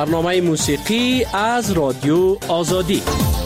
برنامه موسیقی از رادیو آزادی.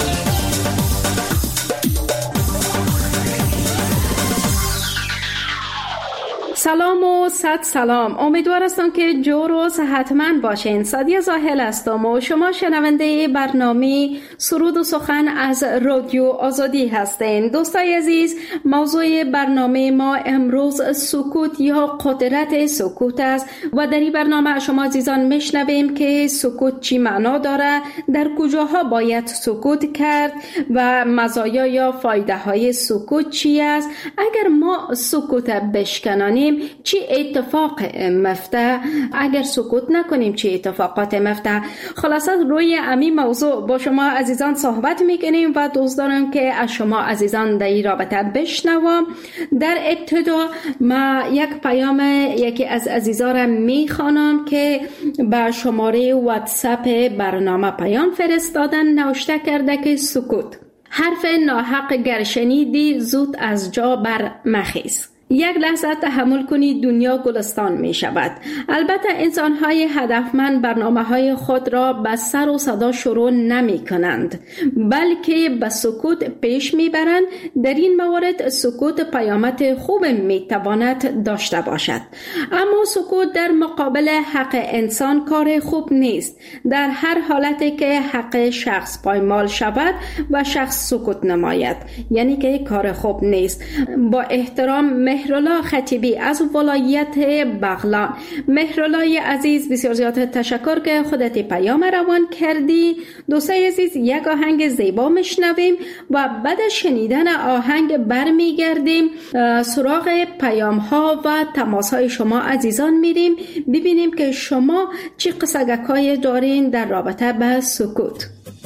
سلام و صد سلام. امیدوار هستم که جور و صحتمند باشین. سادیه زاهل هستم و شما شنونده برنامه سرود و سخن از رادیو آزادی هستین. دوستای عزیز، موضوع برنامه ما امروز سکوت یا قدرت سکوت است و در این برنامه شما عزیزان میشنویم که سکوت چی معنا داره، در کجاها باید سکوت کرد و مزایا یا فایده های سکوت چی است. اگر ما سکوت بشکنانیم چی اتفاق مفته، اگر سکوت نکنیم چی اتفاقات مفته. خلاصه روی همین موضوع با شما عزیزان صحبت میکنیم و دوست دارم که از شما عزیزان در این رابطه بشنوم. در ابتدا ما یک پیام یکی از عزیزان را میخوانم که به شماره واتساپ برنامه پیام فرستادن. نوشته کرده که سکوت، حرف ناحق گر شنیدی زود از جا بر مخیز. یک لحظه تحمل کنید، دنیا گلستان می شود. البته انسان های هدفمند برنامه های خود را به سر و صدا شروع نمی کنند، بلکه به سکوت پیش می برند. در این موارد سکوت پیامت خوب می تواند داشته باشد، اما سکوت در مقابل حق انسان کار خوب نیست. در هر حالتی که حق شخص پایمال شود و شخص سکوت نماید، یعنی که کار خوب نیست. با احترام، مهرالله خطیبی از ولایت بغلان. مهرالله عزیز، بسیار زیاد تشکر که خودت پیام روان کردی. دوستای عزیز، یک آهنگ زیبا میشنویم و بعد از شنیدن آهنگ برمیگردیم سراغ پیام ها و تماس های شما عزیزان میریم، ببینیم که شما چی قصگکای دارین در رابطه به سکوت.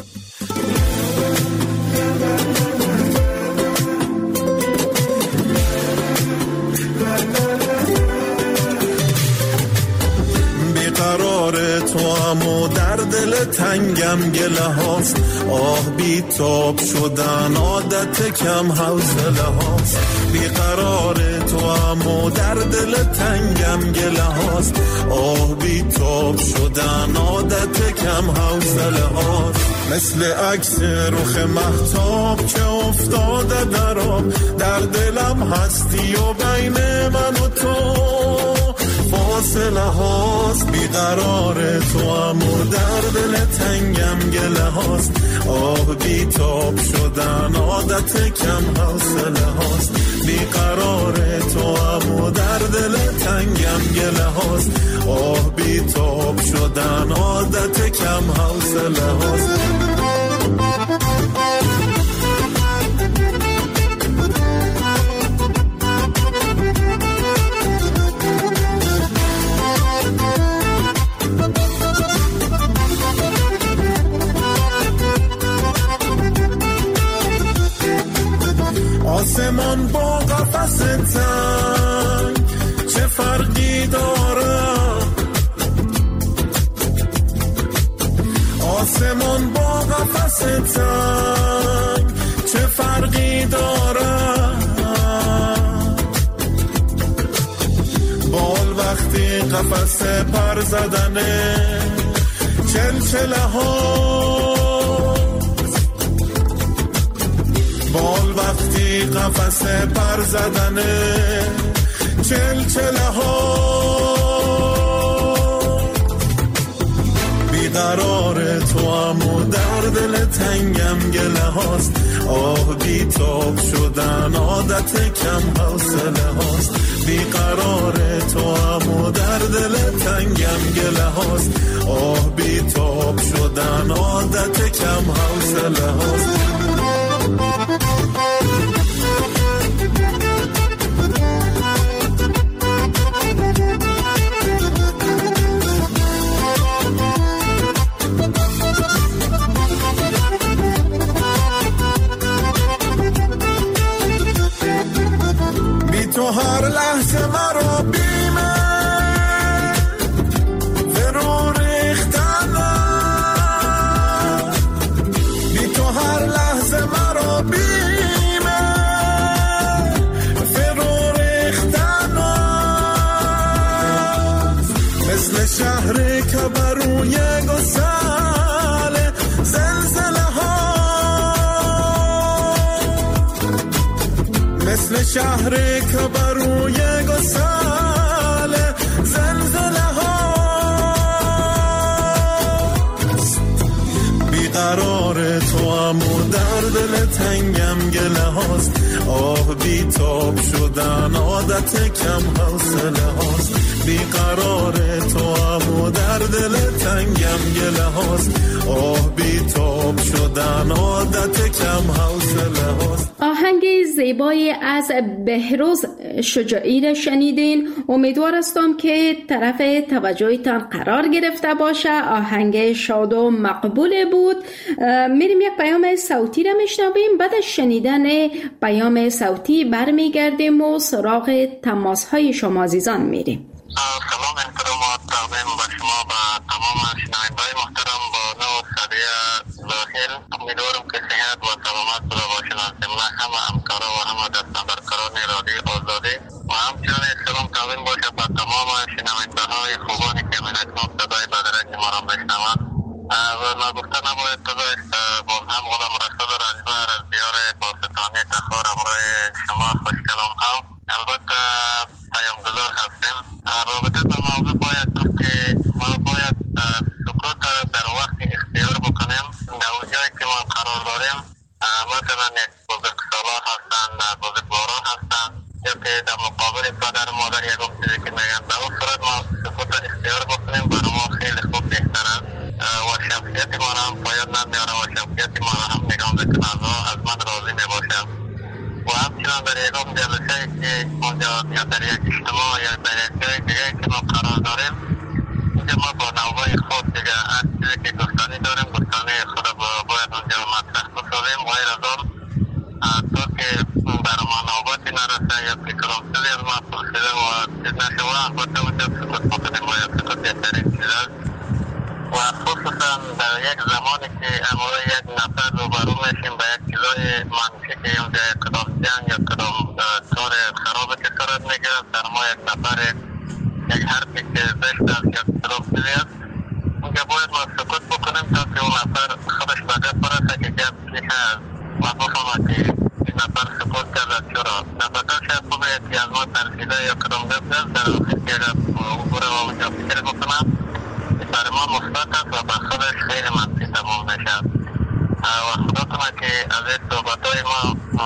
قرار تو امو در دل تنگم گله هاست، آه بی تاب شدن عادت کم حوصله هاست. بی قرار تو امو در دل تنگم گله هاست، آه بی تاب شدن عادت کم حوصله هاست. مثل عکس رخ مهتاب که افتاده در آب، در دلم هستی و بین من و تو فاصله هاست. بیقرار تو امو در دل تنگم گله هاست، آه بی تاب شدن عادت کم حوصله هاست. بیقرار تو امو در دل تنگم گله هاست، آه بی تاب شدن عادت کم حوصله هاست. آسمان با قفس تنگ چه فرقی داره، آسمان با قفس تنگ چه فرقی داره. بال وقتی قفس پر زدنه چلچله ها، بال وقتی قفس پر زدنه چلچله ها. بیقرار تو امو در دل تنگم گله هاست، آه بی تاب شدن عادت کم حوصله هاست. بیقرار تو امو در دل تنگم گله هاست، آه بی تاب شدن عادت کم حوصله هاست. تو هر لحظه مرا بیمه فرو ریختنه، بی تو هر لحظه مرا بیمه فرو ریختنه. مثل شهری که بروی گسه مثل شهری که بروی گسل زلزله هاست. بیقرار تو هم و در دل تنگم گله هاست. آه بیتاب شدن عادت کم حوصله هاست. بیقرار تو هم و در دل تنگم گله هاست. آه بیتاب شدن عادت کم حوصله هاست. آهنگ زیبایی از بهروز شجاعی را شنیدین. امیدوار هستم که طرف توجهتان قرار گرفته باشه. آهنگ شاد و مقبول بود. میریم یک پیام صوتی را میشنویم. بعد از شنیدن پیام صوتی برمیگردیم و سراغ تماس های شما عزیزان میریم. سلام احترامات تقدیم به شما و تمام شنوندگان محترم با نو سریع ظاهر. امیدوارم که صحت و سلامت باشین از جمله همه همکارا و همه دستاندرکاران رادیو آزادی و همچنین سلام تقدیم باشه به تمام شنونده‌های خوبانی که من اکنون صدای بدرنگ ما را میشنوند. و نگفته نباید گذاشت با هم غلام رسول رنجبر از دیار پاکستانی تخار همراه شما خوشکلام هم البته پیامگذار هستیم. رابطه به موضوع باید که ما باید سکوت در وقت اختیار بکنیم در جایی که ما قرار داریم. مثلا یک بزرگسالان هستند، بزرگواران هستند یا که در مقابل پدر مادر یک چیزی که میگن در اون صورت ما سکوت اختیار بکنیم برای ما خیلی خوب بهتر است و شخصیت ما را هم باید نمیاره و شخصیت ما را هم نگاه بکنه از من راضی میباشم. و همچنان در یکم جلسه که اونجا یا در یک اجتماع یا در یک جای دیگه که ما قرار داریم اینجا ما با نوبای خود دیگه هر چیزی که گفتانی داریم گفتانی خود باید اونجا مطرح بسازیم غیر از آن تو که بر ما نوباتی نرسه یا که کلامسیزی از ما پرسیده و چیز نشوه البته اونجا سکوت بکنیم و یا سکوت بهترین چیز است. و خصوصا در یک زمانی که امروز یک نفر روبرو میشیم به یک چیزای منفی که اونجا کدام جنگ یا کدام طور خرابه که صورت میگیره در ما یک نفر یک حرفی که زشت است یا کدام چیزی است اونجا باید ما سکوت بکنیم تا که اون نفر خودش به گپ برسه که گپ چی هست و بفهمه که این نفر سکوت کرده چرا نفتا شاید خوبه که از ما ترسیده یا کدام گپ است در آخر که اگر بره و اونجا فکر بکنم برای ما مثبت است و به خودش خیلی منفی تمام نشد. و خدا کنه که از این صحبتهای ما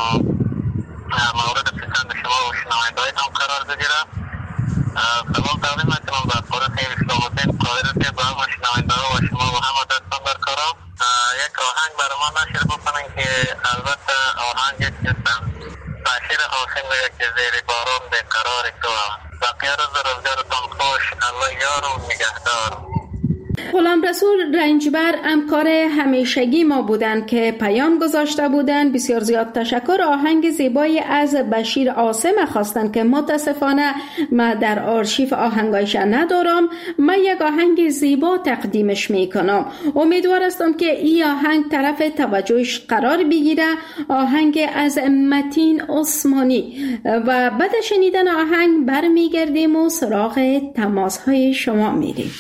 مورد پسند شما و شنونده‌های هم قرار بگیره. سلام تقدیم میکنم به فارغ اسلام الدین قاهره که به همه شنونده‌ها و شما و همه دستاندرکارا یک آهنگ برای ما نشر بکنین که البته آهنگی که بشیر حسین میگه که زیر باران بیقرار تو بقیه روز روزگارتان خوش الله یار و نگهدار. غلام رسول رنجبر همکار همیشگی ما بودند که پیام گذاشته بودند. بسیار زیاد تشکر. آهنگ زیبایی از بشیر عاصم خواستند که متاسفانه ما در آرشیف آهنگایش ندارم. من یک آهنگ زیبا تقدیمش میکنم. امیدوار هستم که این آهنگ طرف توجهش قرار بگیره. آهنگ از متین عثمانی. و بعد شنیدن آهنگ برمیگردیم و سراغ تماس های شما میریم.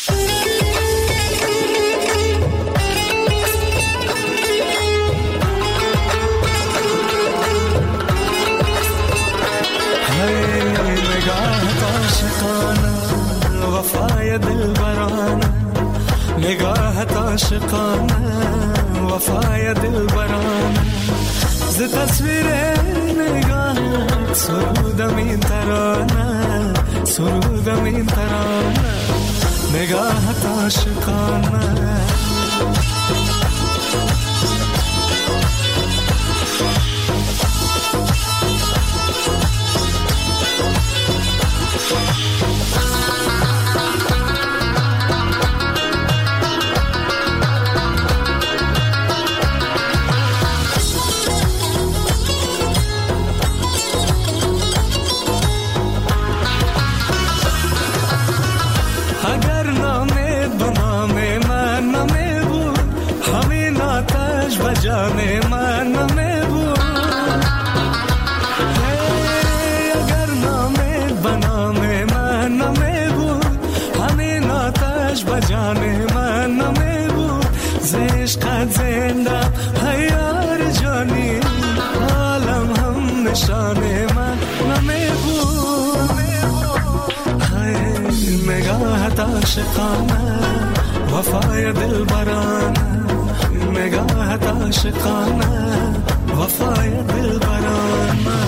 وفای دلبرانه نگاهت عاشقانه وفای دلبرانه ز تصویر نگاهت سرودم این ترانه سرودم این ترانه نگاهت عاشقانه जाने मन में वो अगर नामे बना में मन में वो हमें नाताश बजाने मन में वो ज़िश्क ज़िंदा है यार जानी आलम हम निशाने عاشقانه وفای دلبرانه نگاهت عاشقانه وفای دلبرانه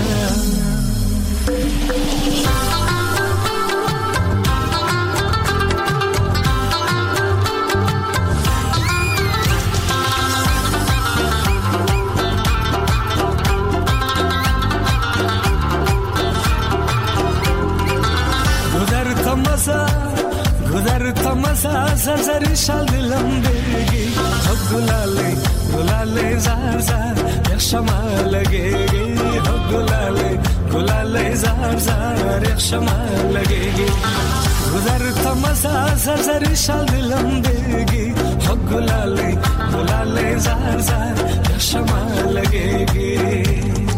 زرزری شال دلم بگی گلاله گلاله زر زر یک شمع لگیگی گلاله گلاله زر زر یک شمع لگیگی گذر تمسا زرزری شال دلم بگی گلاله گلاله زر زر یک شمع لگیگی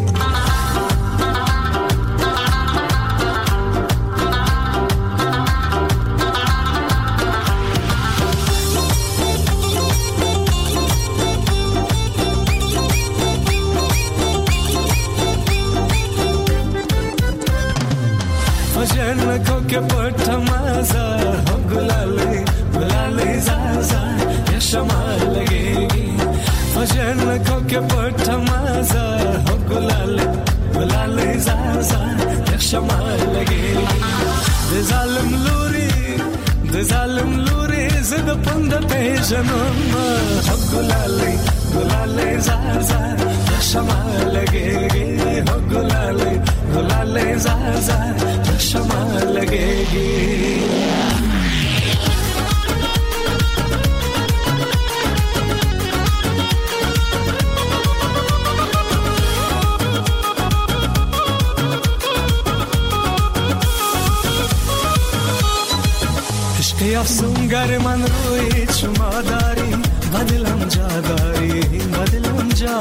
که پټ مزه ګلالي ګلالي زازا یا شمال لګيږي فجر کو کې پټ مزه ګلالي ګلالي زازا یا شمال لګيږي د ظالم لوري زد پند پېژنم ګلالي ګلالي زازا یا شمال لګيږي ګلالي ګلالي زازا شمع لگेगी عشق افسونگر من روی شما داری بدلم جا داری بدلم جا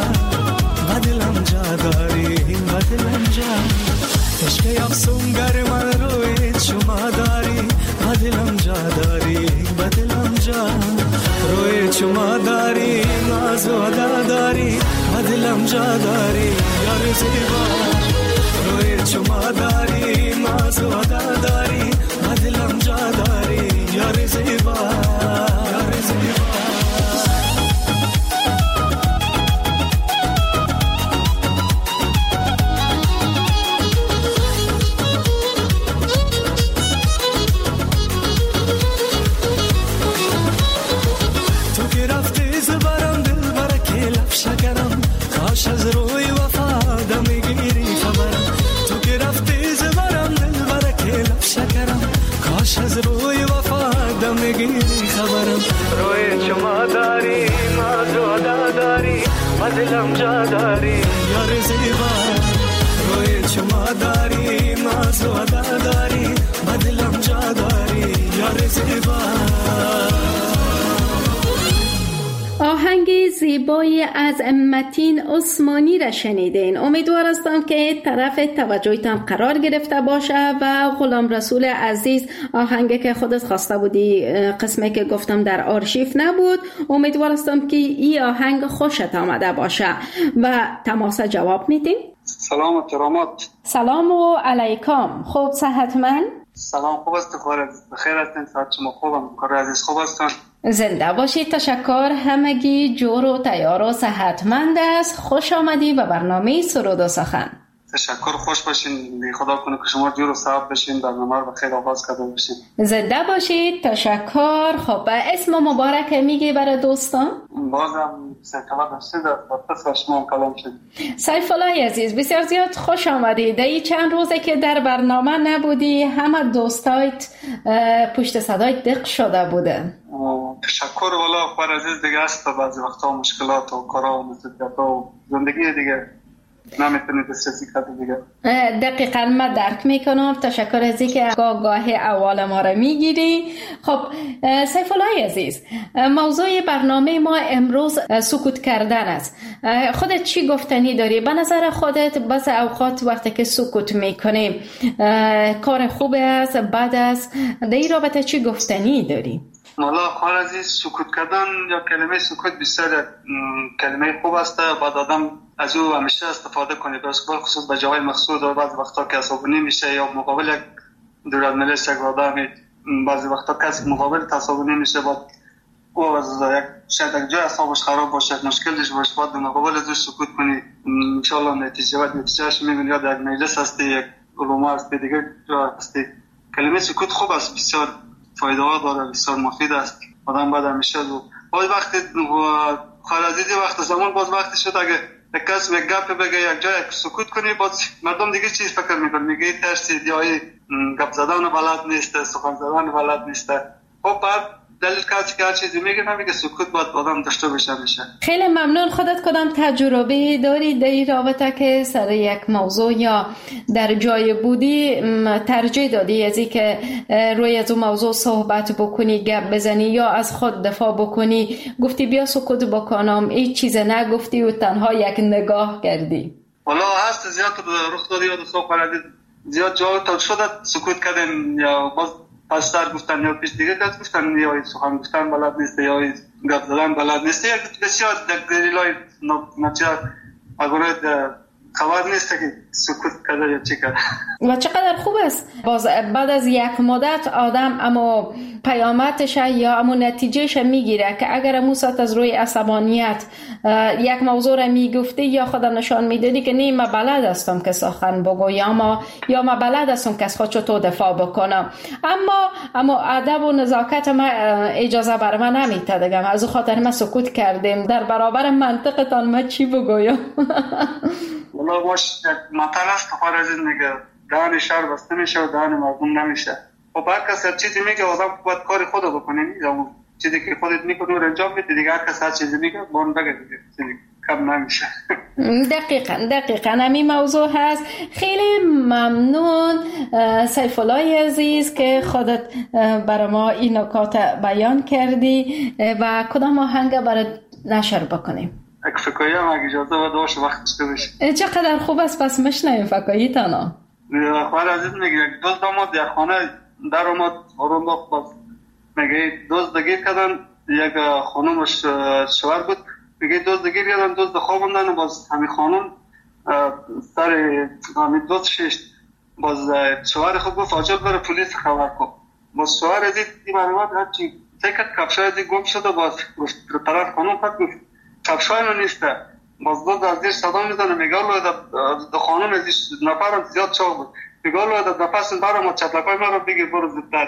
داری بدلم جا عشق افسونگر من روی شما داری بدلم جا داری بدلم جا روی شما داری ناز و ادا داری بدلم جا داری یار زیبا روی شما داری ناز و ادا داری بدلم جا داری یار زیبا یار زیبا از روی وفا دمیگیری خبرم تو که رفتی زبرم دل برکه لب شکرم کاش از روی وفا دمیگیری خبرم روی شما داری ناز و ادا داری بدلم جا داری یار زیبا روی شما داری ناز و ادا داری بدلم جا داری یار زیبا آهنگ زیبایی از متین عثمانی را شنیدین. امیدوار هستم که طرف توجهتان قرار گرفته باشه و غلام رسول عزیز آهنگی که خودت خواسته بودی قسمی که گفتم در آرشیو نبود. امیدوار هستم که این آهنگ خوشت آمده باشه و تماس جواب میدین. سلام و کرامات. سلام و علیکم. خوب صحتمند؟ سلام خوب است بخیر هستین صحت شما خوبم کار عزیز خوب هستن زنده باشید. تشکر. همگی جور و تیار و صحتمند است. خوش آمدی به برنامه سرود و سخن. تشکر خوش باشین خدا کنه که شما جور و صحت باشین برنامه رو بخیر آغاز کرده باشین. زنده باشید. تشکر. خب اسم مبارک میگی برای دوستان؟ بازم سیفالله رشید با شما کلام شد. سیفالله عزیز بسیار زیاد خوش آمدی. در این چند روزه که در برنامه نبودی همه دوستایت پشت صدایت دق شده بوده. تشکر والا خبر عزیز دیگه است بعضی وقتا مشکلات و کارا و مسئولیت و زندگی دیگه نمیتونی دسترسی کرده دیگه. دقیقاً من درک میکنم. تشکر از اینکه گاه اول ما را میگیری. خب سیفالله عزیز موضوع برنامه ما امروز سکوت کردن است. خودت چی گفتنی داری؟ به نظر خودت بس اوقات وقتی که سکوت میکنیم کار خوب است بد است؟ در این رابطه چی گفتنی داری؟ والا خواهر عزیز سکوت کردن یا کلمه سکوت بسیار کلمه خوب است. بعد آدم از او همیشه استفاده کنه خصوص به جای مخصوص و بعض وقتا که عصبانی میشه یا مقابل یک دولت ملت یک آدمی بعضی وقتا کسی مقابل تصاویر نمیشه، بعد او از شاید یک جای اعصابش خراب باشه، مشکلش باشه، باید به مقابل ازش سکوت کنی. انشالله نتیجهش میبینی. یا در مجلس هستی، یک علما هستی، دیگه جا هستی. کلمه سکوت خوب است، بسیار فایده ها داره، بسیار مفید است. آدم باید همیشه باید وقتی خالصیدی وقت زمان باز وقتی شد اگه یک کس یک گپ بگه یک جای سکوت کنی، باز مردم دیگه چیز فکر میکنن، میگه ترسید یا گپ زدن بلد نیست، سخن زدن بلد نیست. خب بعد دلیل کسی که هر چیزی میگه نمیگه، سکوت باید آدم داشته باشه میشه. خیلی ممنون. خودت کدام تجربه داری در این رابطه که سر یک موضوع یا در جای بودی ترجیح دادی از این که روی از اون موضوع صحبت بکنی، گپ بزنی یا از خود دفاع بکنی، گفتی بیا سکوت بکنم، این چیز نگفتی و تنها یک نگاه کردی؟ والا هست زیاد رخ دادی و زیاد جا تا شده سکوت کردن یا باز پستر گفتن یا پیش دیگه گفتن یا سخن گفتن بلد نیست یا گپ زدن بلد نیست. بسیار دلیلای نچار اگر خبر نیست که سکوت کرده یا چی کرده. و چقدر خوب است باز بعد از یک مدت آدم اما پیامدش یا اما نتیجهش میگیره که اگر امو ساعت از روی عصبانیت یک موضوع را میگفتی یا خود نشان میدادی که نه من بلد هستم که سخن بگو یا ما بلد هستم که از خود چطور دفاع بکنم، اما ادب و نزاکت ما اجازه بر من نمیده دیگه، از اون خاطر ما سکوت کردیم. در برابر منطقتان ما چی بگویم؟ والله باش مثلا است خارجی میگه دهن شهر بسته میشه و دهن مردم نمیشه. خب هر کس هر چیزی میگه آدم باید کار خودو بکنه، یا چیزی که خودت میکنی رو انجام بده دیگه. هر کس هر چیزی میگه بون بگه دیگه کم نمیشه. دقیقاً همین موضوع هست. خیلی ممنون سیف الله عزیز که خودت برای ما این نکات بیان کردی و کدام آهنگ برای نشر بکنیم؟ فکایی هم اگه اجازه و داشت وقت داشته بشه. چقدر خوب است، پس مشنویم فکایی تانا. خواهر عزیز میگه یک دوست آمد یک خانه در آمد آرون باخت، باز میگه دوست دگیر کردن، یک خانومش شوهر بود، میگه دوست دگیر کردن، دوست خوابوندن، باز همین خانوم سر همین دوست ششت، باز شوهر خود گفت آجل بره پلیس خبر کن. باز شوهر عزیز این معلومات هرچی تکت کفشای عزیز گم شده، باز طرف خانوم پد گفت کفشای من نیسته. باز دو از زیر صدا میزنه، میگه دو خانم از نفرم زیاد چاق بود، میگه دو نفس برام و چطلقای من رو بگیر برو زودتر.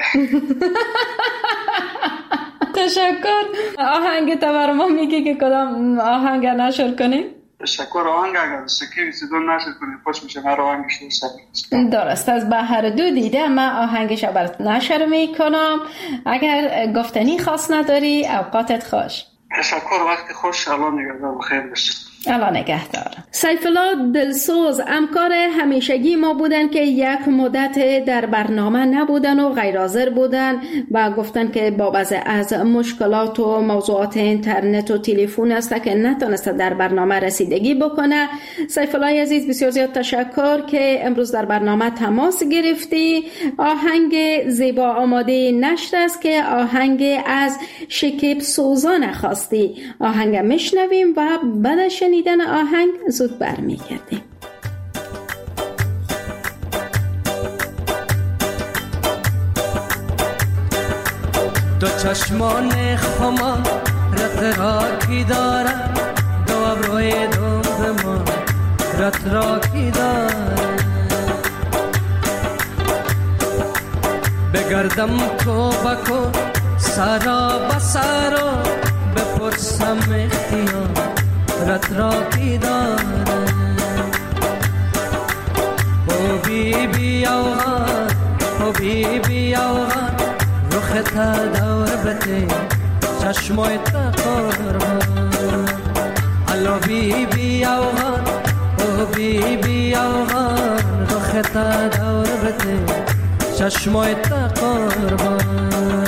تشکر. آهنگ تا برای ما میگی که کدام آهنگ نشر کنیم؟ تشکر. آهنگ اگر شکیوی سیدون نشر کنیم خوش میشه، من آهنگش نشر. درست، از بحر دو دیده من آهنگش برات نشر میکنم. اگر گفتنی خاص نداری اوقاتت خوش. تشکر، وقتی خوش. الان نگهدار، بخیر بشه. الله نگهدار. سیف الله دلسوز همکار همیشگی ما بودن که یک مدت در برنامه نبودن و غیر حاضر بودن و گفتن که بابت از مشکلات و موضوعات اینترنت و تلفن است که نتونست در برنامه رسیدگی بکنه. سیف الله عزیز بسیار زیاد تشکر که امروز در برنامه تماس گرفتی. آهنگ زیبا آماده نشر است که آهنگ از شکیب سوزان خواستی. آهنگ میشنویم و بعد شنیدن آهنگ زود برمیگردیم. دو چشمان خما رتراکی دارم، دو ابروی دنب ما رتراکی دارم. بگردم کو بکو سرا بسرا، بپرسم اختیار رتراکی دارم. او بی بی اوغان، او بی بی اوغان، رخ تا دور بده چشمای تا قربان. الو بی بی اوغان، او بی بی اوغان، رخ تا دور بده چشمای تا قربان.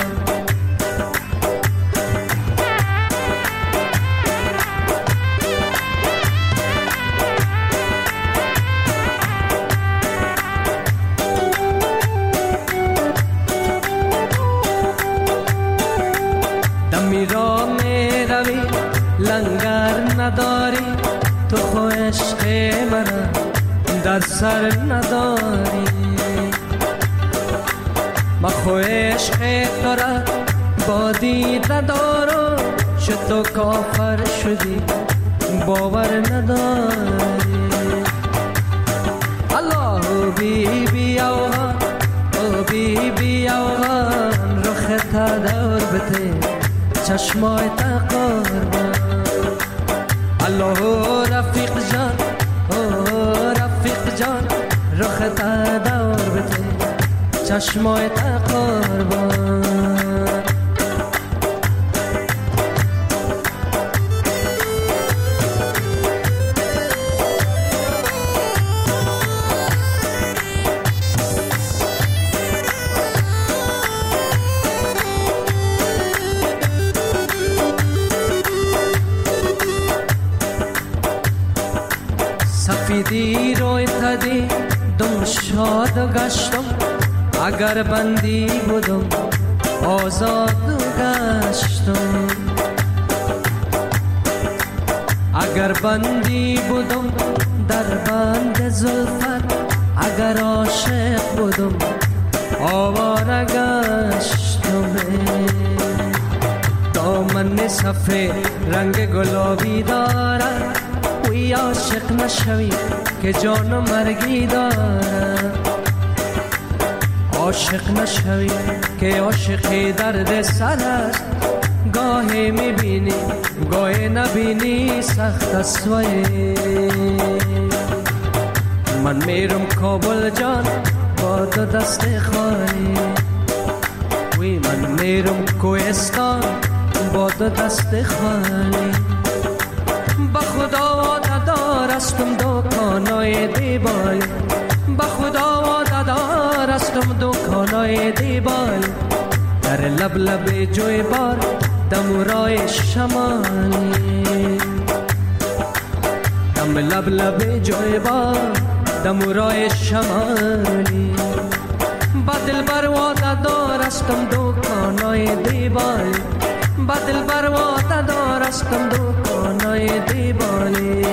لنگر نداری تو خو عشق من در سر نداری. مخو عشق تره با دیده دارو شد تو کافر شدی باور نداری الله بی بی اوغان او بی بی اوغان رخ تا دور بته چشمای تا قربان الله رفیق جان او رفیق جان رخ تا دور بته چشمای تا قربان سفیدی روی تدی دم شاد گشتم اگر بندی بودم آزاد گشتم اگر بندی بودم در بند زلفت اگر عاشق بودم آواره گشتم دامن سفید رنگ گلابی دارد وی عاشق نشوی که جان و مرگی دارد عاشق نشوی که عاشقی درد سر است گاهی میبینی گاهی نبینی سخت است وی من میرم کابل جان با دو دست خالی وی من میرم کوهستان با دو دست خالی با خدا وعده دارستم دکانای دیبای با خدا وعده دارستم دکانای دیبای در لب لب جوی بار دمورای شمالی دم لب لب جوی بار دمورای شمالی با دل بر وعده دارستم دکانای دیبای با دل بر وعده دارستم دکانای دیبای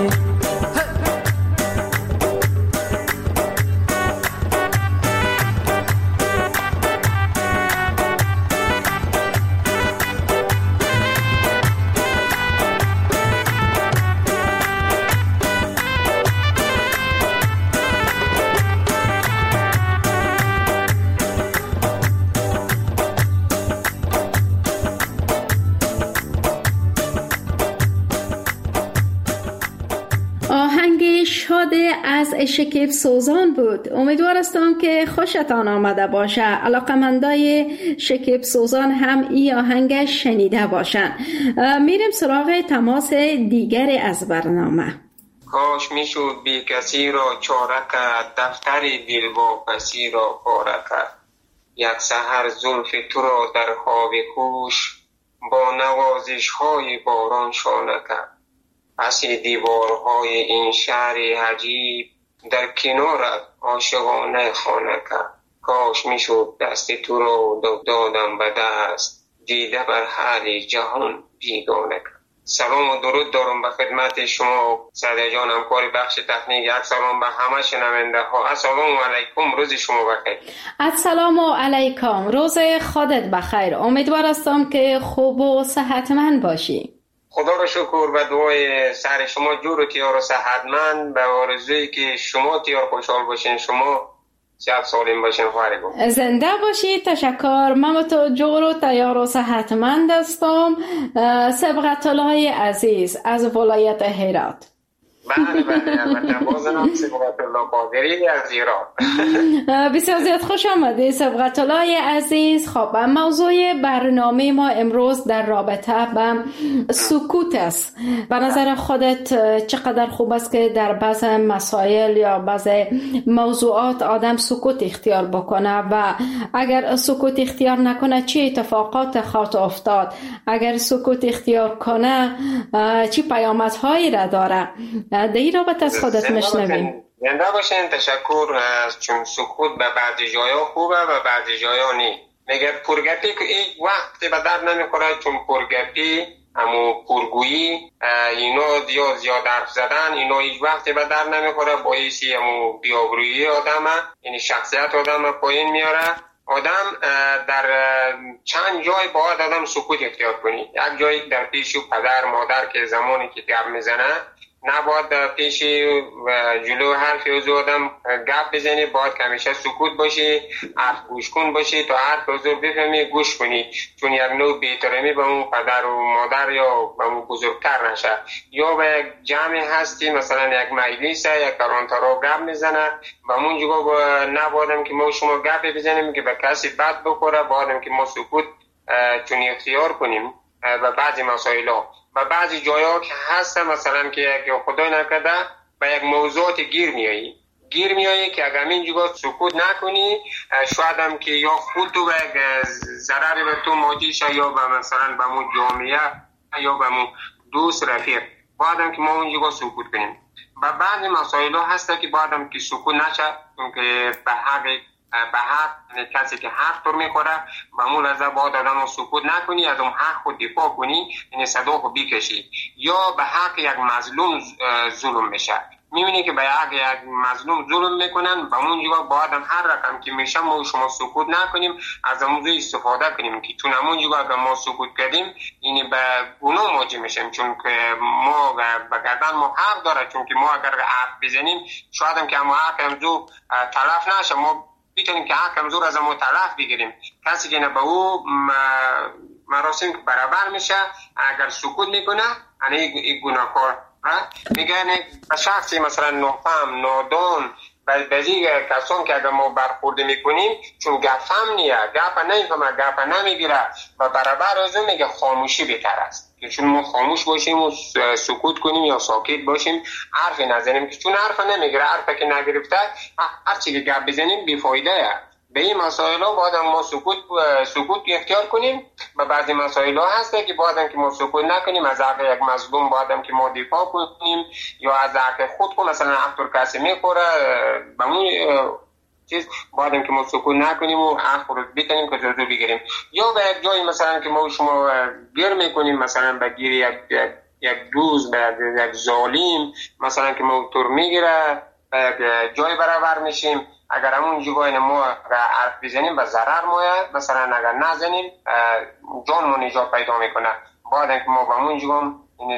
از شکیب سوزان بود. امیدوارم که خوشتان آمده باشه. علاقمندای شکیب سوزان هم این آهنگ شنیده باشن. میریم سراغ تماس دیگری از برنامه. کاش میشد بی کسی را چاره کرد، دفتر دل واپسی را پاره کرد. یک سحر زلف تو را در خواب کوش با نوازش های باران شانه کرد. پس دیوارهای این شهر عجیب در کنارت عاشقانه خانه کرد. کاش میشد دست تو را دادم به دست، دیده بر حال جهان بیگانه کرد. سلام و درود دارم به خدمت شما سعدی جان، همکار بخش تکنیک. یک سلام به همه شنونده ها. السلام علیکم، روز شما بخیر. السلام علیکم، روز خودت بخیر. امیدوارم که خوب و صحتمند باشی. خدا را شکر، به دعای سر شما جور و تیار و صحتمند، به آرزویی که شما تیار خوشحال باشین، شما صحت سالم باشین. خواهرگو زنده باشی. تشکر. من تو جور و تیار و صحتمند هستم. صبغت الله عزیز از ولایت هرات. بله البته بازنام صبغت الله قادری از ایران. بسیار زیاد خوش آمدید صبغت الله عزیز. خب موضوع برنامه ما امروز در رابطه با سکوت است. به نظر خودت چقدر خوب است که در بعض مسائل یا بعض موضوعات آدم سکوت اختیار بکنه و اگر سکوت اختیار نکنه چه اتفاقات خواهد افتاد؟ اگر سکوت اختیار کنه چه پیامدهایی را داره؟ در این رابطه از خودت میشنویم. زنده باشین. تشکر. چون سکوت به بعضی جایا خوبه و بعضی جایا نی. میگه پرگپی که این وقتی به درد نمیخوره، چون پرگپی همو پرگویی اینا زیاد حرف زدن اینا هیچ وقتی به درد نمیخوره، باعثی همو بیابرویی آدمه، یعنی شخصیت آدمه پایین میاره. آدم در چند جای باید آدم سکوت اختیار کنی. یک جایی در پیش پدر مادر که زمانی که گپ میزنه نباید پیش جلو حرف حضور آدم گپ بزنی، باید که همیشه سکوت باشی، حرف گوش کن باشی تا حرف حضور بفهمی گوش کنی، چون یک نوع بی‌احترامی به اون پدر و مادر یا به اون بزرگتر نشه. یا به یک جمع هستی مثلا یک مجلس یک کلانترا گپ میزنه، به اون جگه نبایدم که ما شما گپ بزنیم که به کسی بد بخوره، بایدم که ما سکوت چون اختیار کنیم و بعضی مسائل ها و بعضی جایا که هست مثلا که خدای نکرده به یک موضوعات گیر میایی که اگر این جگه سکوت نکنی شاید هم که یا خود تو به یک ضرر به تو مادی شه یا به مثلا به مو جامعه یا به مو دوست رفیق، باید هم که ما اون جگه سکوت کنیم. و بعضی مسائل ها هست که باید هم که سکوت نشه، چون که به حق کسی که حق طور میخوره به مول از باید آدم سکوت نکنی، از اون حق خود دفاع کنی، یعنی صدا خود بکشی. یا به حق یک مظلوم ظلم میشه، میبینی که به حق یک مظلوم ظلم میکنن، به اون جگه باید هم هر رقم که میشه ما شما سکوت نکنیم، از موضوع استفاده کنیم که چون همون جگه اگر ما سکوت کردیم یعنی به گناه مواجه میشیم، چون که ما به گردن ما حق داره، چون که ما اگر حق بزنیم شاید هم که ما حق همزو تلف نشه، ما بیتونیم که حق همزور از ما تلف بگیریم. کسی که نه به او مراسم برابر میشه اگر سکوت میکنه این گناهکار میگن به شخصی مثلا نافهم نادان بعضی کسان که اگر ما برخورد میکنیم چون گفهم نیه گپ نمیفهمه گپ نمیگیره و برابر از اون میگه خاموشی بهتر است، که چون ما خاموش باشیم و سکوت کنیم یا ساکت باشیم حرف نزنیم، که چون حرف نمیگیره حرف که نگرفته هر چی که گپ بزنیم بیفایده به این مسائل ها باید ما سکوت اختیار کنیم. و بعضی مسائل ها هسته که باید که ما سکوت نکنیم، از حق یک مظلوم باید که ما دفاع کنیم، یا از حق خود کو مثلا حق کسی میخوره به اون چیز باید که ما سکوت نکنیم و حق رو بتونیم که جزو بگیریم. یا به یک جایی مثلا که ما شما گیر میکنیم مثلا به گیر یک دوست به یک ظالم مثلا که ما طور میگیره به یک جای برابر میشیم، اگر همون جگاه ما حرف بزنیم به ضرر مایه، مثلا اگر نزنیم جان ما نجات پیدا میکنه، باید که ما به همون جگاه این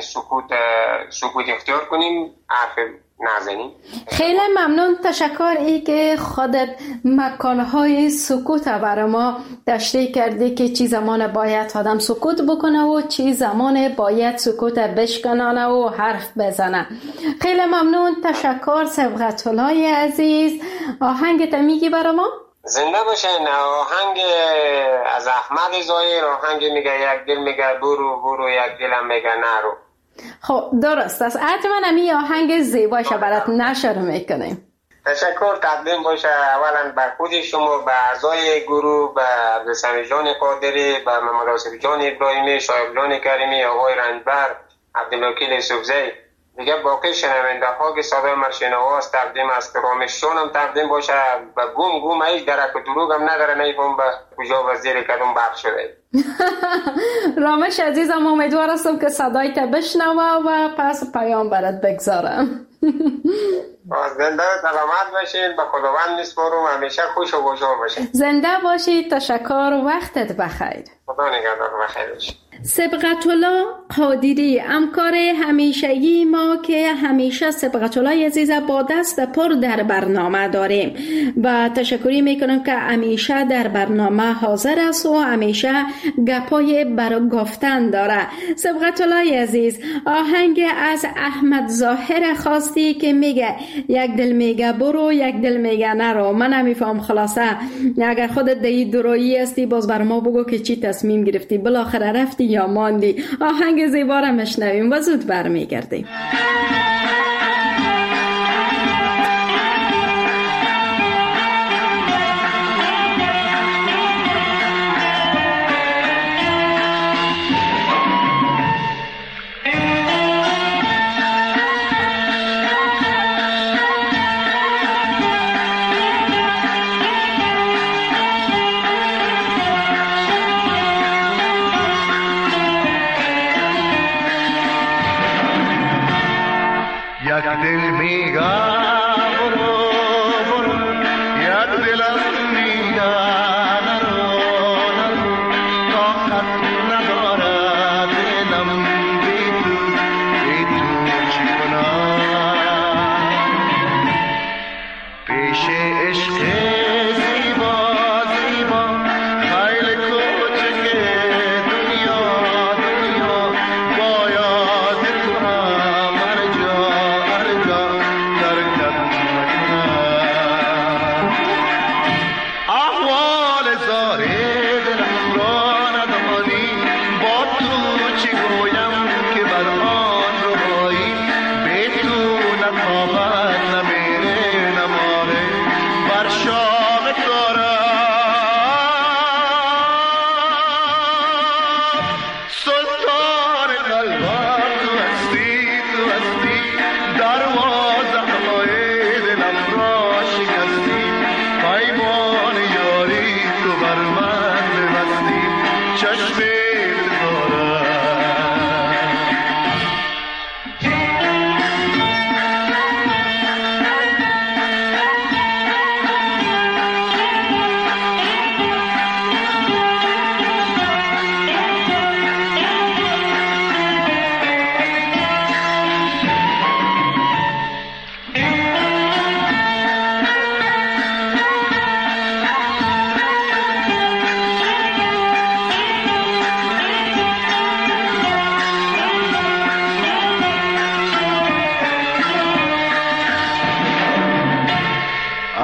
سکوت اختیار کنیم، حرف نزنیم. خیلی ممنون، تشکر ای که خودت مکانهای سکوت برای ما تشریح کردی که چی زمان باید آدم سکوت بکنه و چی زمان باید سکوت بشکنانه و حرف بزنه. خیلی ممنون، تشکر سبقت الله عزیز. آهنگت میگی برای ما؟ زنده باشین. آهنگ از احمد ظاهر، آهنگ میگه یک دل میگه برو یک دلم میگه نرو. خب درست است، حتما همی آهنگ زیباشه برات نشر میکنیم. تشکر تقدیم باشه اولا بر خود شما، به اعضای گروه، به عبدالسمی جان قادری، به محمد آصف جان ابراهیمی، شایب جان کریمی، آقای رنجبر، عبدالوکیل یوسفزی، دیگه باقی شنونده ها که صدای مرشنواز تقدیم است، رامششون هم تقدیم باشه. و گم هیچ درک و دروغ هم نداره، نیفهم به کجا و زیر کدوم بخش شده. رامش عزیزم امیدوار هستم که صدای تا بشنوه و پس پیام برات بگذارم. زنده سلامت باشید، به خداوند میسپارم، همیشه خوش و خوشحال باشید. زنده باشید، تشکر، وقتت بخیر. خدا نگهدار، بخیر باشید. سبقت الله قادری، همکار همیشگی ما که همیشه سبقت الله عزیز با دست پر در برنامه داریم و تشکری میکنم که همیشه در برنامه حاضر است و همیشه گپای برای گفتن داره. سبقت الله عزیز، آهنگ از احمد ظاهر خواستی که میگه یک دل میگه برو یک دل میگه نرو. من نمیفهم خلاصه، اگر خودت دی درایی هستی باز بر ما بگو که چی تصمیم گرفتی، بالاخره رفتی یا ماندی. آهنگ زیبا را مشنویم و زود برمیگردیم.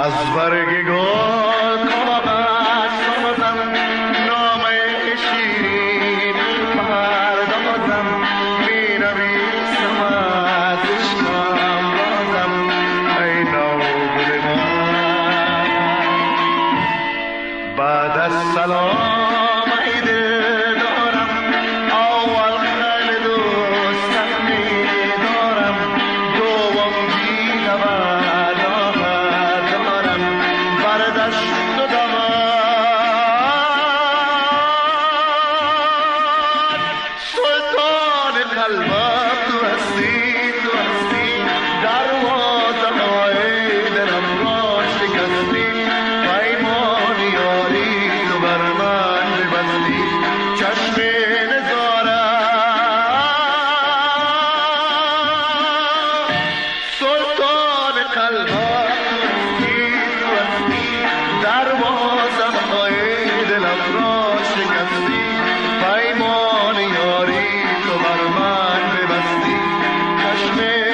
از برگ گل کاغذ سازم نامه شیرین پردازم می‌نویسم از عشقم بازم ای نوگل من بعد از سلام ای دل دارم اول خیلی دوستم می‌دارم دوم بی‌نوا دارم بر دست و داماد سلطان قلبم تو هستی دروازه‌های دلم را شکستی پیمان یاری تو بر من ببستی چشم نظارم سلطان قلبم تو هستی دروازه‌های دلم را شکستی پیمان یاری تو بر من ببستی چشم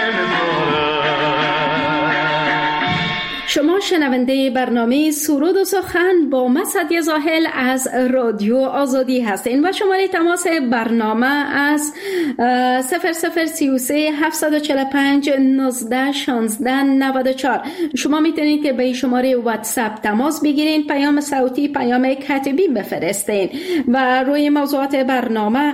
نظارم. شما شنونده برنامه سرود و سخن با من سعدیه زاهل از رادیو آزادی هستین و شماره تماس برنامه از 0033 745 19 16 94. شما میتونید که به شماره واتساپ تماس بگیرین، پیام صوتی، پیام کتبی بفرستین و روی موضوعات برنامه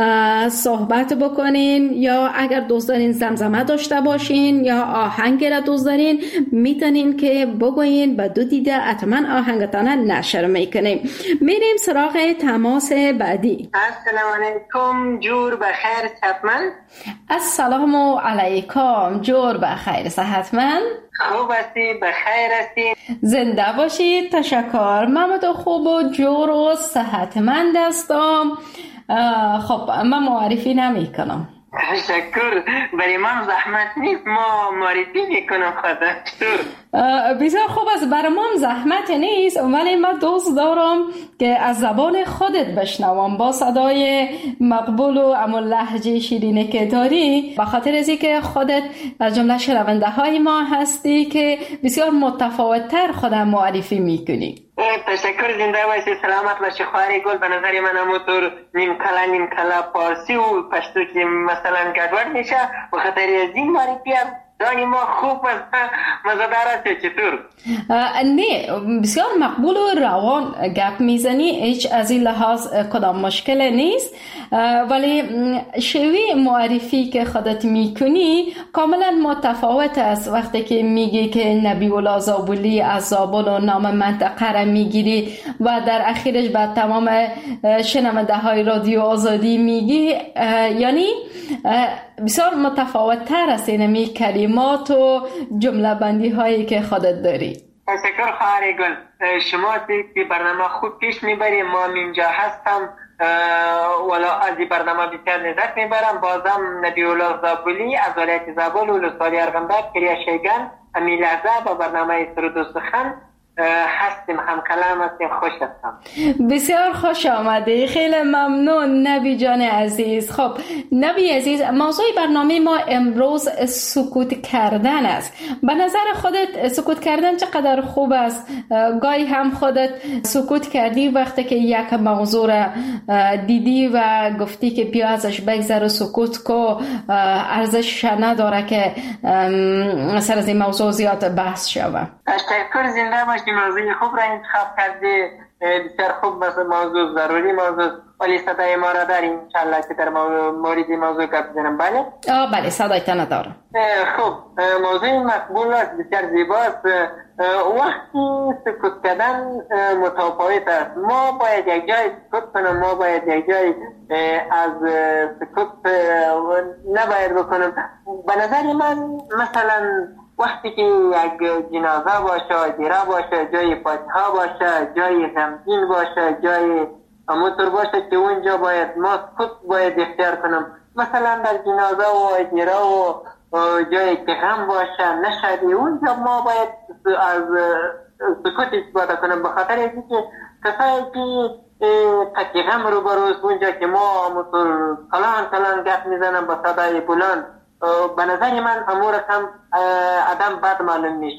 صحبت بکنین، یا اگر دوست دارین زمزمه داشته باشین یا آهنگ را دوست دارین میتونین که بگوین و دو دیده حتما آهنگتان نشر میکنیم. میریم سراغ تماس بعدی. السلام علیکم، جور بخیر صحتمند. السلام علیکم، جور بخیر صحتمند. خوب هستی؟ بخیر هستی؟ زنده باشید. تشکر. من تو خوب و جور و صحتمند هستم. خب من معرفی نمی کنم. تشکر. برای من زحمت نیست، ما معرفی میکنم خدا. بسیار خوب است. برای من زحمت نیست، ولی من دوست دارم که از زبان خودت بشنوم با صدای مقبول و اما لهجه شیرینه که داری، به خاطر از اینکه خودت از جمله شنونده های ما هستی که بسیار متفاوت‌تر خودم معرفی میکنی. تشکر. زنده باشی، سلامت باشی خواهر گل. به نظر من همونطور نیم کلا پارسی و پشتو که مثلا گدوار میشه، به خاطر از این معرفی هم دانی ما خوب است، مزدار است. چطور؟ نه، بسیار مقبول و روان گپ میزنی، هیچ از این لحاظ کدام مشکل نیست، ولی شیوه معرفی که خودت میکنی کاملا متفاوت است. وقتی که میگی که نبی الله زابلی از زابل و نام منطقه را میگیری و در اخیرش بعد تمام شنونده های رادیو آزادی میگی، یعنی بسیار متفاوت تر است اینمی کلمات و جمله بندی هایی که خودت داری. تشکر خواهر گل. شما که برنامه خوب پیش میبری، ما اینجا هستم ولا از این برنامه بسیار لذت میبرم. بازم نبی الله زابلی از ولایت زابل و ولسوالی ارغنداب کریا شیگان امی لحظه با برنامه سرود و سخن هستیم، هم کلام هستیم. خوش هستم. بسیار خوش آمده. خیلی ممنون نبی جان عزیز. خب نبی عزیز، موضوع برنامه ما امروز سکوت کردن است. به نظر خودت سکوت کردن چقدر خوب است؟ گاهی هم خودت سکوت کردی وقتی که یک موضوع را دیدی و گفتی که بیا ازش بگذر و سکوت کو، ارزش نداره که سر از این موضوع زیاد بحث شود. تشکر. زنده باشی. موضوع خوب را انتخاب کردی، بسیار خوب. مثل موضوع ضروری موضوع، ولی صدای ما را داریم انشالله که در مورد موضوع گپ بزنم. بله؟ بله، صدایتان دارم. خوب. موضوع مقبول است، بسیار زیباست. وقتی سکوت کردن متفاوت است. ما باید یک جای سکوت کنم، ما باید یک جای از سکوت نباید بکنم. به نظر من مثلا وقتی که یک جنازه باشه، دیره باشه، جای فاتحه باشه، جای غمگین باشه، جای همونطور باشه که اونجا باید ما سکوت باید اختیار کنم. مثلا در جنازه و دیره و جایی که غم باشه نشدی، اونجا ما باید از سکوت استفاده کنم. به خاطر اینکه کسایی که تکی غم رو بروست اونجا که ما همونطور کلان گپ میزنم با صدای بلند، به نظر من امور کم آدم بد معلوم میشه.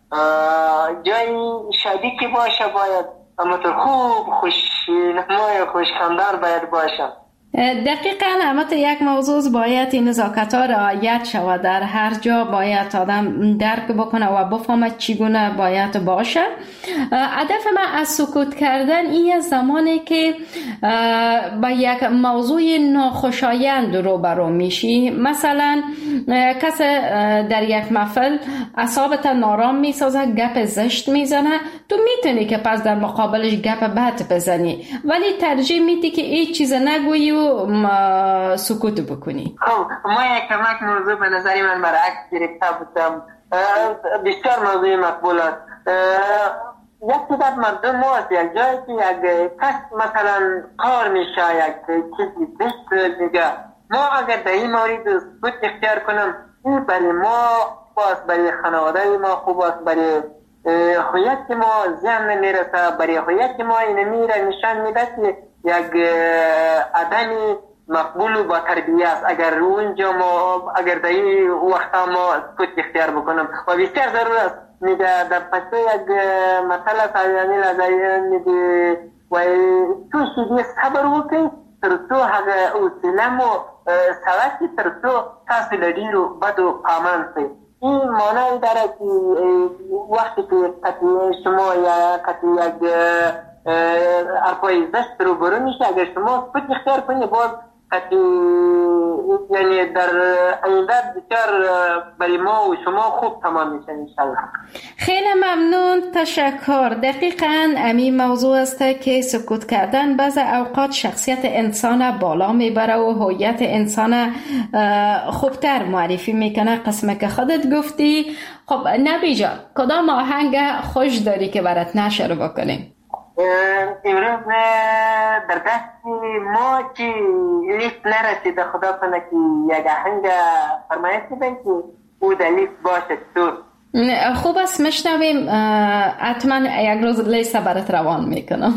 جای شادی که باشه باید همونطور خوب خوشنمای خوشخندان باید باشه. دقیقاً البته یک موضوع باید این نزاکت ها رعایت شود. در هر جا باید آدم درک بکنه و بفهمه چگونه باید باشه. هدف من از سکوت کردن این زمانی که با یک موضوع ناخوشایند روبرو میشی، مثلا کس در یک محفل اعصابت نارام میسازه، گپ زشت میزنه، تو میتونی که پس در مقابلش گپ بد بزنی، ولی ترجیح میدی که هیچ چیز نگویی و سکوت بکنی. خب ما یک کمک موضوع به نظری من برعکس گرفته بودم. بسیار موضوع مقبول است. یک تعداد مردم هست یک جایی که یک کس مثلا کار میشه یک چیزی بست دیگه، ما اگر در این مورد سکوت اختیار کنم، این برای ما باز برای خانواده ما خوب است، برای هویت ما زیان نمیرسه، برای هویت ما این میره نشان میده که یک آدمی مقبول و با تربیه است. اگر اونجا ما اگر در این وقتا ما سکوت اختیار بکنم و بسیار ضرور است. میگه در پسته یک مسئله سایانی لازایی میگه و تو شدی صبر وکی تر تو هغه اوسیلم و سواسی تر تو تاسو لدی رو بدو پامان سی. این معنی داره که وقتی که کتی شما یا کتی یک ارپای زشت رو برو میشه، اگر شما سکوت اختیار کنی باز یعنی در آینده بسیار برای ما و شما خوب تمام میشه انشالله. خیلی ممنون، تشکر. دقیقاً همین موضوع است که سکوت کردن بعض اوقات شخصیت انسان بالا میبره و هویت انسان خوبتر معرفی میکنه. قسمه که خودت گفتی. خب نبی جان، کدام آهنگ خوش داری که برات نشر بکنیم؟ امروز در دست ما که لیست نرسیده، خدا کنه که یک آهنگ فرمایش بدین که او در لیست باشه. تو خوب است، میشنویم. حتما یک روز لیست برات روان میکنم.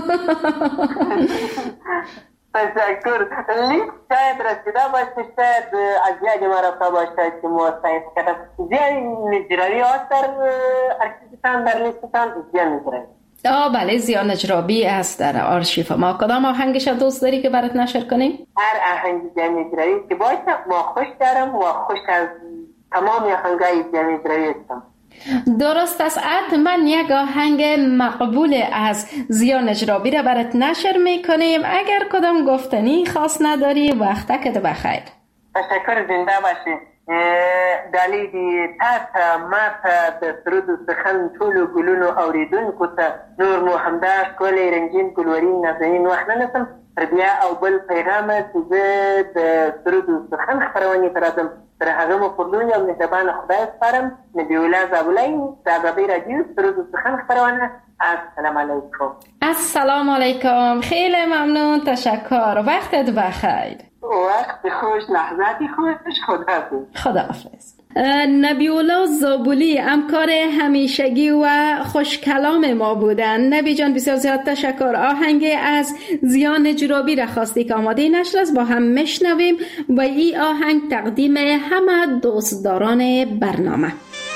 تشکر. لیست شاید رسیده باشه، شاید از یک ما رفته باشه که ما سعی کردم. زیاد نجرایی هست در ارشیفتان، در لیستان زیاد نجرایی. بله، زیان نجرابی است در آرشیف ما. کدام آهنگش دوست داری که برات نشر کنیم؟ هر آهنگ زیان نجرایی که باشه ما خوش دارم و خوش از تمام آهنگای زیان نجرایی هستم. درست است. من یک آهنگ مقبول از زیان نجرابی را برات نشر میکنیم. اگر کدام گفتنی خاص نداری وقتکت بخیر. تشکر، زنده باشی. دلیدی تا ماتا د سرود سخن ټولو ګلونو اوریدونکو ته نور مو همدا ښکلی رنګین ګلورین نازنین وخت نه نسم تر بیا او بل پیغامه چې زه د سرود سخن خپرونې ته راځم. تر هغه مو پر لوی او مهربانه خدای سپارم. نبی الله زابلای د ازادۍ راډیو سرود سخن خپرونه. السلام علیکم. السلام علیکم. خیلی ممنون، تشکر. وقتت بخیر. وقت خوش، لحظاتی خوش. خداحافظ. نبی الله زابلی همکار همیشگی و خوش کلام ما بودن. نبی جان بسیار زیاد تشکر. آهنگ از زیان نجرابی را خواستی که آماده نشر است، با هم میشنویم و این آهنگ تقدیم همه دوستداران برنامه.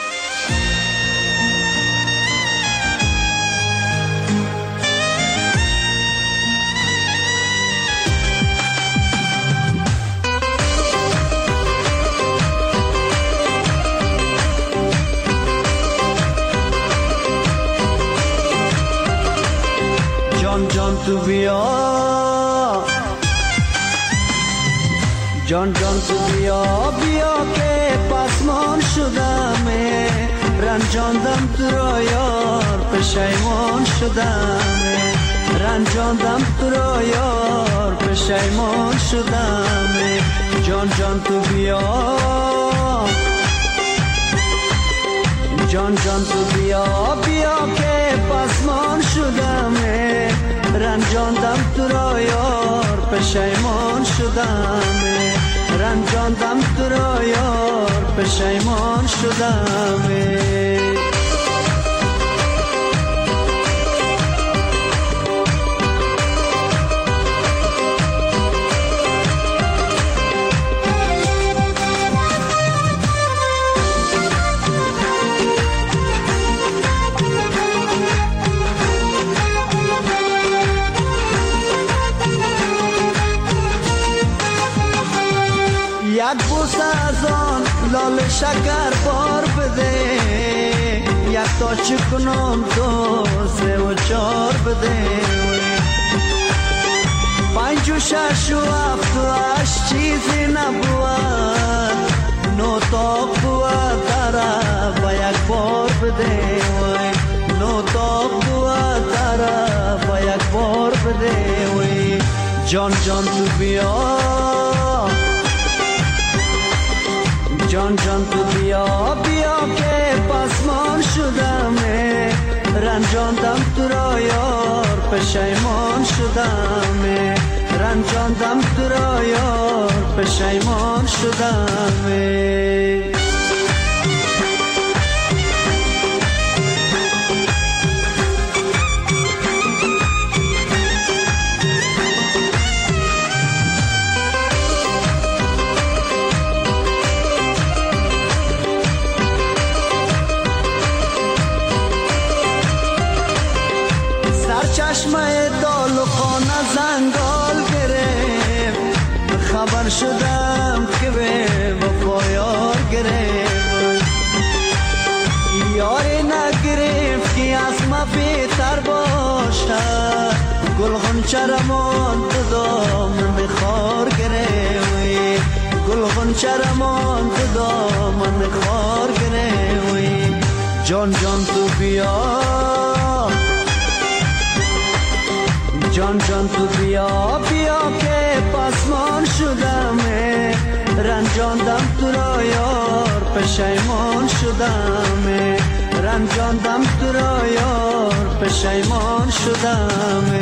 جان تو بیا، جان تو بیا بیا که پسمان شدم، رنجاندم تو را یار پشیمان شدم، رنجاندم تو را یار پشیمان شدم. جان تو بیا، جان تو بیا بیا که پسمان شدم، رنجاندم تو را یار پشیمان شدم، رنجاندم تو را یار پشیمان شدم. بوسه از آن لال شکر بار بده، یک تا چی کنم 2 3 و 4 بده، 5 و 6 و 7 و 8 چیزی نبود، 9 تا بود داره با یک بار بده، 9 تا بود داره با یک بار بده. جان جان تو بیا، جان جان تو بیا بیا که پسمان شدم، رنجاندم تو را یار پشیمان شدم، رنجاندم تو را یار پشیمان شدم. چشمه دال و خانه زنگال گرفت، خبر شدم که به وفا یار گرفت، یاری نگرفت که از ما بهتر باشد، گل غنچه رمان تو دامن خار گرفت، گل غنچه رمان تو دامن خار گرفت. جان جان تو بیا، جان جان تو بیا بیا که پسمان شدم، رنجاندم تو را یار پشیمان شدم، رنجاندم تو را یار پشیمان شدم.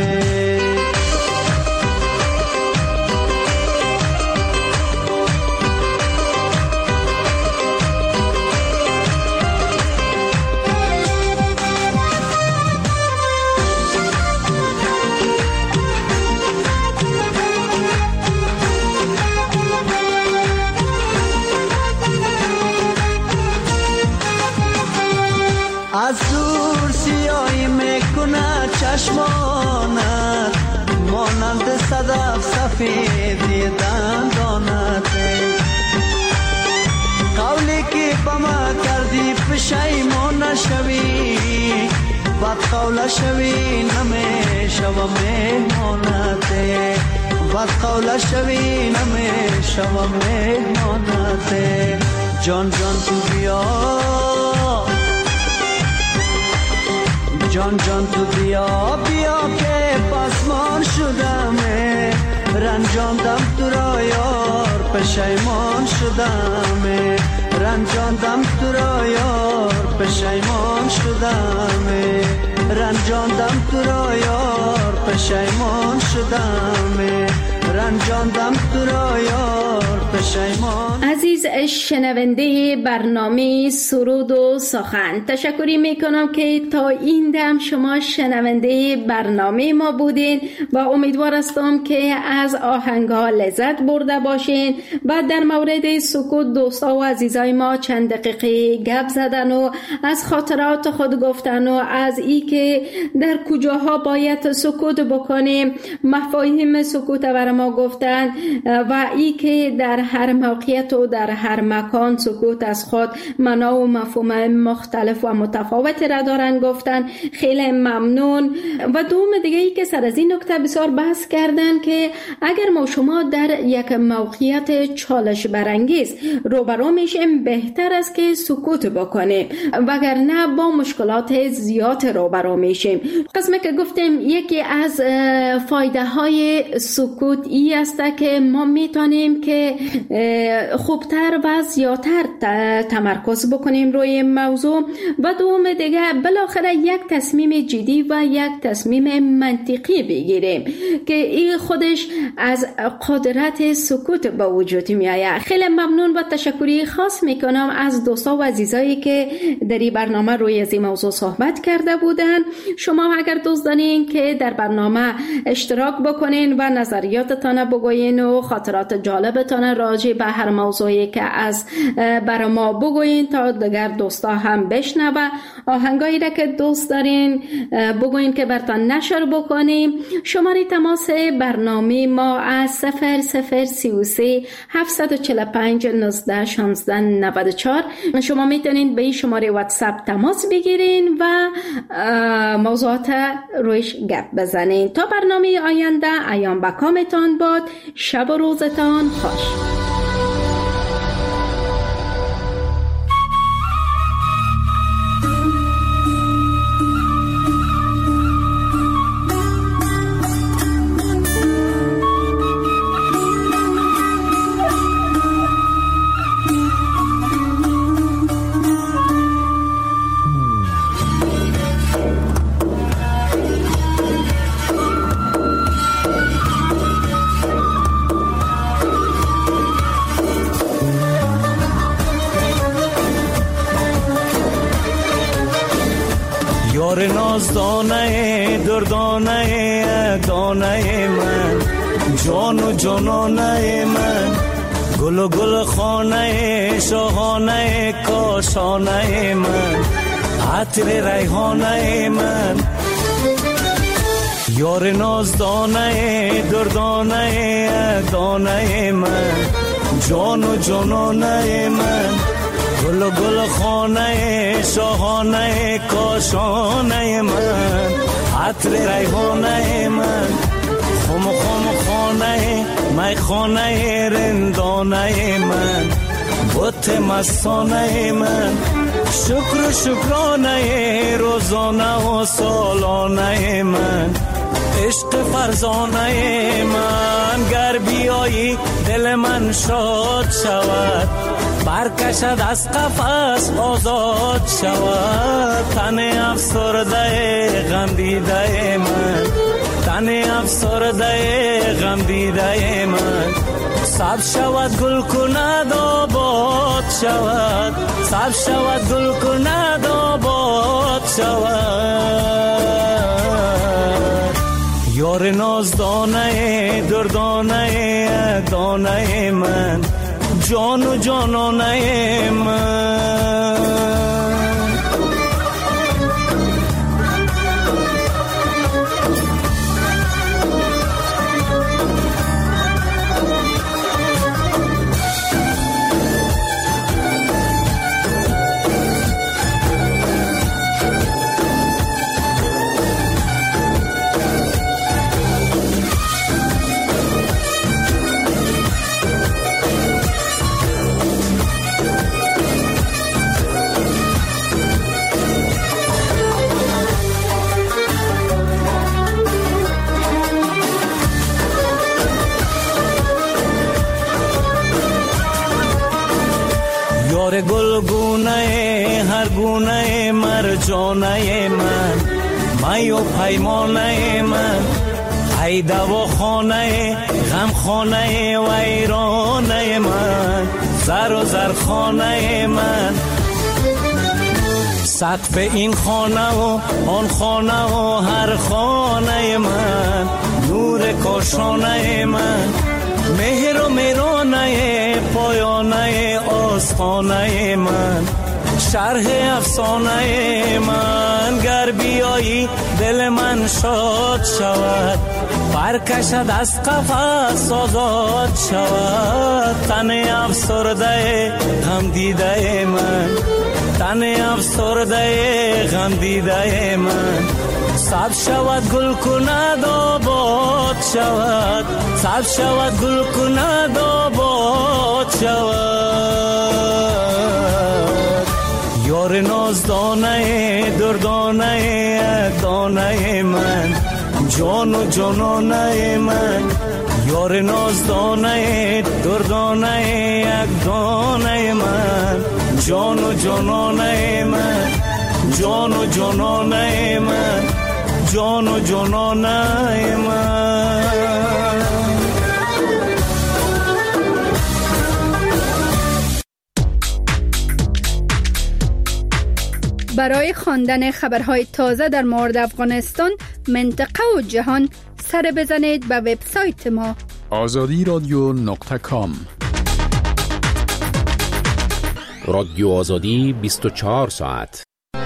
از دور سیاهی میکنه چشمانت، مانند صدف سفیدی دندانت، قولی که با ما کردی پشیمان نشوی، بد قول شوی نمیشوم مهمانت، بد قول شوی نمیشوم مهمانت. جان جان تو بیا، جان جان تو بیا بیا که پسمان شدم، رنجاندم تو را یار پشیمان شدم، رنجاندم تو را یار پشیمان شدم، رنجاندم تو را یار پشیمان شدم، رنجاندم تو را یار پشیمان. عزیز شنونده برنامه سرود و سخن، تشکری میکنم که تا این دم شما شنونده برنامه ما بودین و امیدوار هستم که از آهنگها لذت برده باشین و در مورد سکوت دوستا و عزیزای ما چند دقیقه گپ زدن و از خاطرات خود گفتن و از ای که در کجاها باید سکوت بکنیم، مفاهیم سکوت بر ما گفتن و ای که در هر موقعیت و در هر مکان سکوت از خود معنا و مفهوم مختلف و متفاوت را دارن گفتن. خیلی ممنون. و دوم دیگه ای که سر از این نکته بسیار بحث کردن که اگر ما شما در یک موقعیت چالش برانگیز روبرو میشیم بهتر است که سکوت بکنیم وگرنه با مشکلات زیاد روبرو میشیم. قسمه که گفتیم یکی از فایده های سکوت ای است که ما میتونیم که خوبتر و زیادتر تمرکز بکنیم روی موضوع و دوم دیگه بالاخره یک تصمیم جدی و یک تصمیم منطقی بگیریم که این خودش از قدرت سکوت به وجود می آید. خیلی ممنون و تشکری خاص میکنم از دوستا و عزیزایی که در این برنامه روی از این موضوع صحبت کرده بودن. شما اگر دوست دارین که در برنامه اشتراک بکنین و نظریاتتان بگوین و خاطرات جالبتان را راجع به هر موضوعی که از برای ما بگوین تا دیگر دوستا هم بشنوه. آهنگایی را که دوست دارین بگوین که براتون نشر بکنیم. شماره تماس برنامه ما از 0033 745 19 16 94. شما میتونین به این شماره واتساپ تماس بگیرین و موضوعات رویش گپ بزنین. تا برنامه آینده ایام بکامتان باد. شب و روزتان خوش. یار نازدانه دردانه دانه من، جان و جانانه من، گل و گل خانه شاهانه کاشانه من، عطر ریحانه من. یار نازدانه دردانه دانه من، جان و جانانه من، گل و گل خانه شاهانه کاشانه من، عطر ریحانه من، خم خم خانه می خانه رندانه من، بت مستانه من، شکر شکرانه روزانه و سالانه من، عشق فرزانه من. گر بیایی دل من شاد شود، برکشد از قفس آزاد شود. تن افسرده غم دیده من، تن افسرده غم دیده من، سبز شود گل کند آباد شود، سبز شود گل کند آباد شود. یار نازدانه دردانه دانه من، جان و جانانه من. گلگونه هر گونه مرجانه من، می و پیمانه من، ای دواخانه غم خانه و ایرانه من، زر و زرخانه من، سقف این خانه و آن خانه و هر خانه من، نور کاشانه من، مهر و میرانه پایانه آستانه من، شرح افسانه من. گر بیایی دل من شاد شود، برکشد از قفس آزاد شود. تن افسرده غم دیده من، تن افسرده غم دیده من، سبز شود گل کند آباد شود، سبز شود گل کند آباد شود. یار نازدانه دردانه دانه من، جان و جانانه من، یار نازدانه دردانه یک دانه من، جان و جانانه من، جان و جانانه من، جان و جانانه من. برای خواندن خبرهای تازه در مورد افغانستان، منطقه و جهان، سر بزنید به وبسایت ما azadiradyo.com. رادیو آزادی 24 ساعت.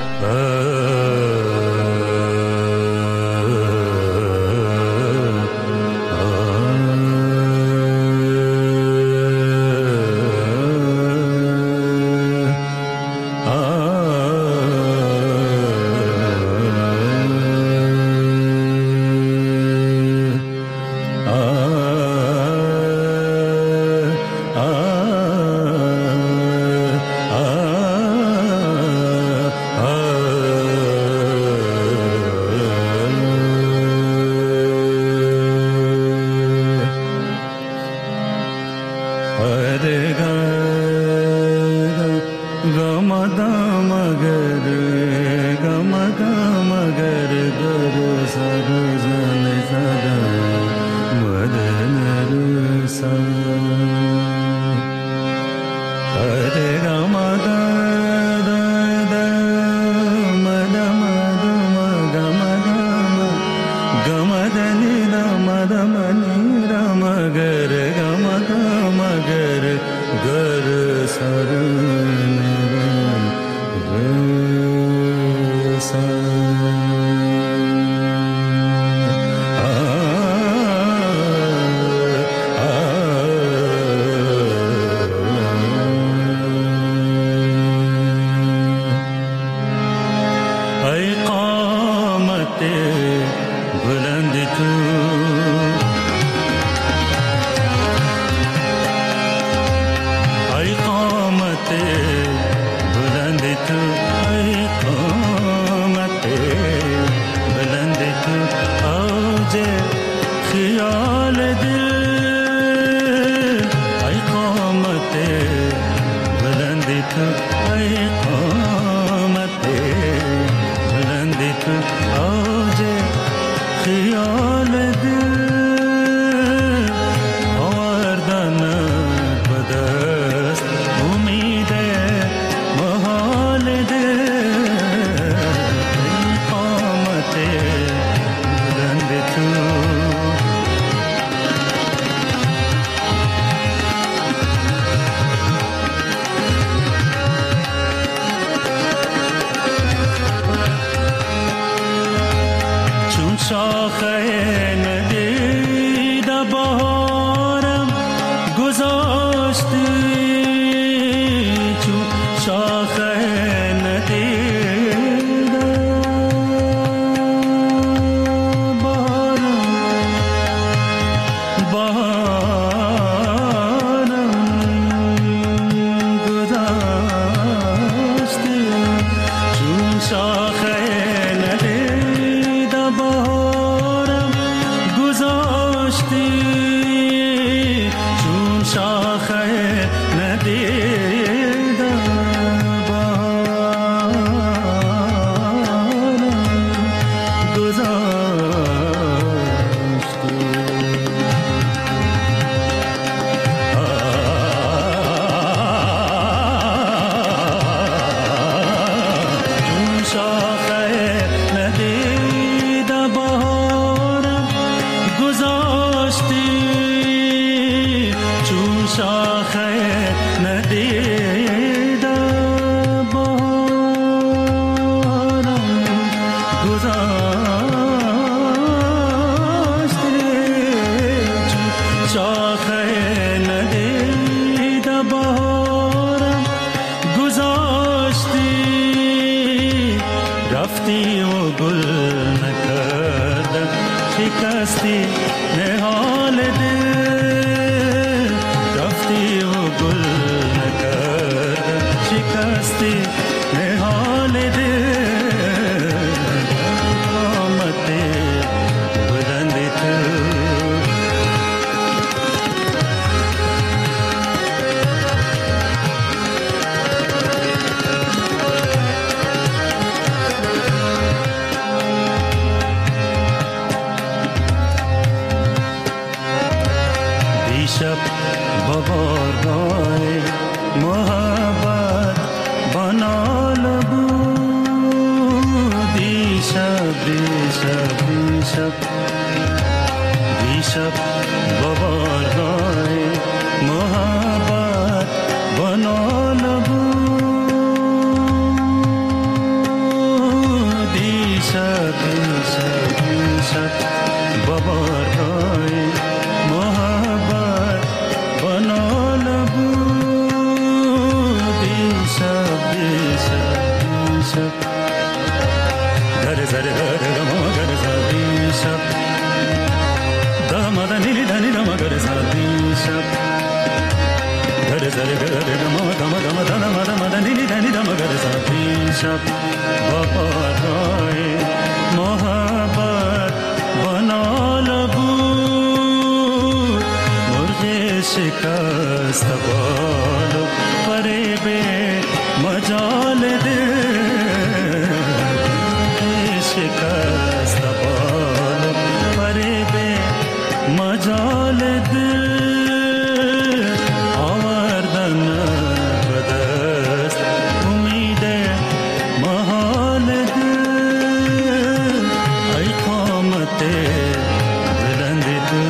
دیشب بابارگاه محبت بنا نبود دیشب با بارهای محبت بنال بود دیشب گر زره گر ما گر دیشب داماد نیلی دنی دام گر دیشب گر زره گر ما دام نیلی دنی دام گر دیشب با بارهای محبت بنال بود مرغ شکست بالو فریب مجال دل شکست بالو فریب مجال دل آوردن به دست امید محال دل ای قامت بلند تو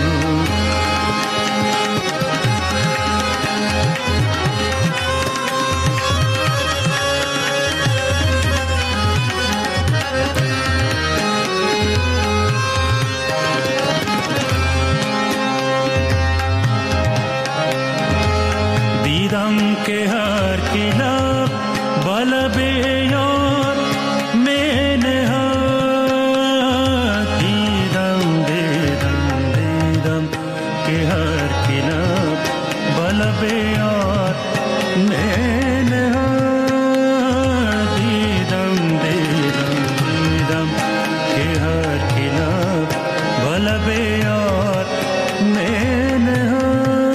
دیدم که هر کی لب بلب یار می نهد دیدم که هر کی لب بلب یار می نهد دیدم که هر کی لب بلب یار می نهد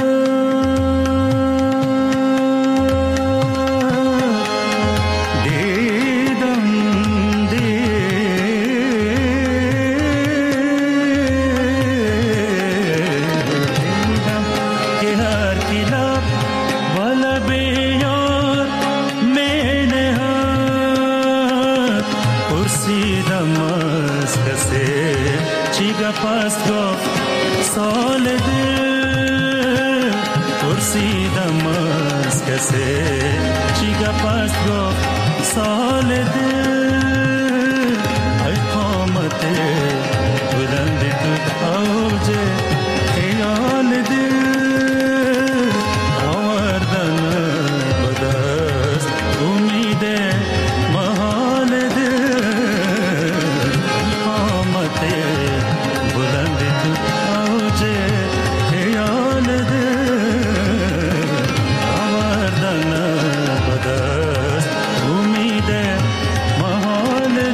پس گفت سال دل پرسیدم از کسی چی گفت گفت سال دل